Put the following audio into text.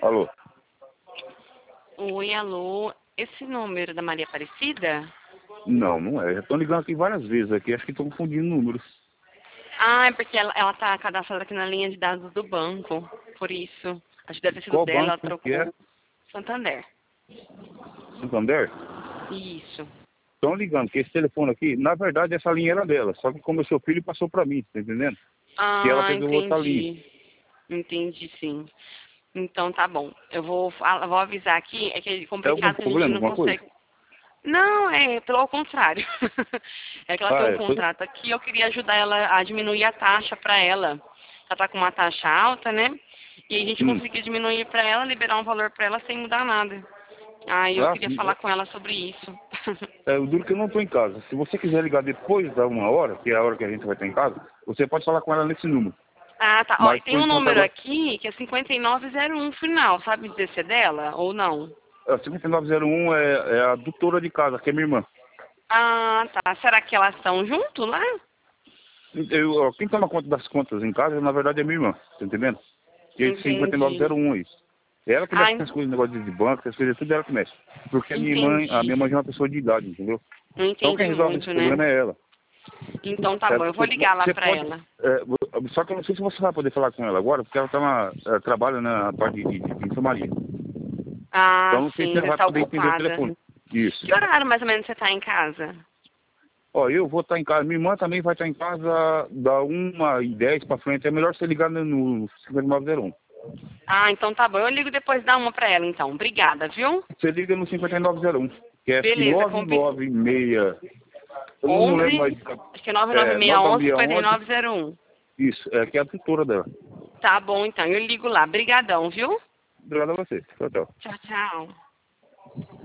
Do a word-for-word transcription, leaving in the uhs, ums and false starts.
Alô? Oi, alô. Esse número da Maria Aparecida? Não, não é. Já estão ligando aqui várias vezes aqui, acho que estão confundindo números. Ah, é porque ela, ela tá cadastrada aqui na linha de dados do banco. Por isso. Acho que deve ter sido Qual dela, ela banco que é? trocou. Santander. Santander? Isso. Estão ligando, porque esse telefone aqui, na verdade essa linha era dela, só que como é seu filho passou pra mim, tá entendendo? E ela Ah, pegou outra linha. entendi. Entendi, sim. Então tá bom. Eu vou, fal- vou avisar aqui, é que é É algum complicado que a gente problema, não alguma coisa? consegue. Não, é pelo contrário. É que ela tem Ah, um é. Foi... contrato aqui, eu queria ajudar ela a diminuir a taxa para ela. Ela tá com uma taxa alta, né? E a gente Hum. conseguir diminuir para ela, liberar um valor para ela sem mudar nada. Aí eu Ah, queria sim. falar com ela sobre isso. É, o duro que eu não estou em casa. Se você quiser ligar depois da uma hora, que é a hora que a gente vai estar em casa, você pode falar com ela nesse número. Ah, tá. Ó, e Mas tem por um enquanto número agora, aqui que é cinquenta e nove zero um final, sabe dizer se é dela ou não? a cinquenta e nove zero um é, é a doutora de casa, que é minha irmã. Ah, tá. Será que elas estão junto lá? Eu, ó, quem toma conta das contas em casa, na verdade, é minha irmã, tá entendendo? E é cinquenta e nove Entendi. zero um é isso. É ela que Ah, mexe com en- as coisas, negócio de banco, essas coisas, tudo é ela que mexe. Porque a minha mãe, a entendi. minha mãe já é uma pessoa de idade, entendeu? Não Então quem entendi resolve esse muito, né? problema é ela. Então tá bom, Certo? eu vou Você, ligar lá você pra pode. ela. É, vo- só que eu não sei se você vai poder falar com ela agora, porque ela tá na, ela trabalha na parte de, de, de enfermaria. Ah, Então não sei se sim, ela deve vai estar poder entender o ocupada. telefone. Isso. Que horário mais ou menos você tá em casa? Ó, eu vou estar em casa, minha irmã também vai estar em casa da uma e dez pra frente. É melhor você ligar no cinquenta e nove zero um. Ah, então tá bom. Eu ligo depois da uma pra ela, então. Obrigada, viu? Você liga no cinquenta e nove zero um, que é acho que Beleza, nove combi... nove seis. Eu não, não lembro mais. onze, acho que é nove nove É, seis um, cinquenta e nove nove seis um. nove zero um. Isso, é que é a tutora dela. Tá bom, então. Eu ligo lá. Obrigadão, viu? Obrigado a você. Tchau, tchau. Tchau, tchau.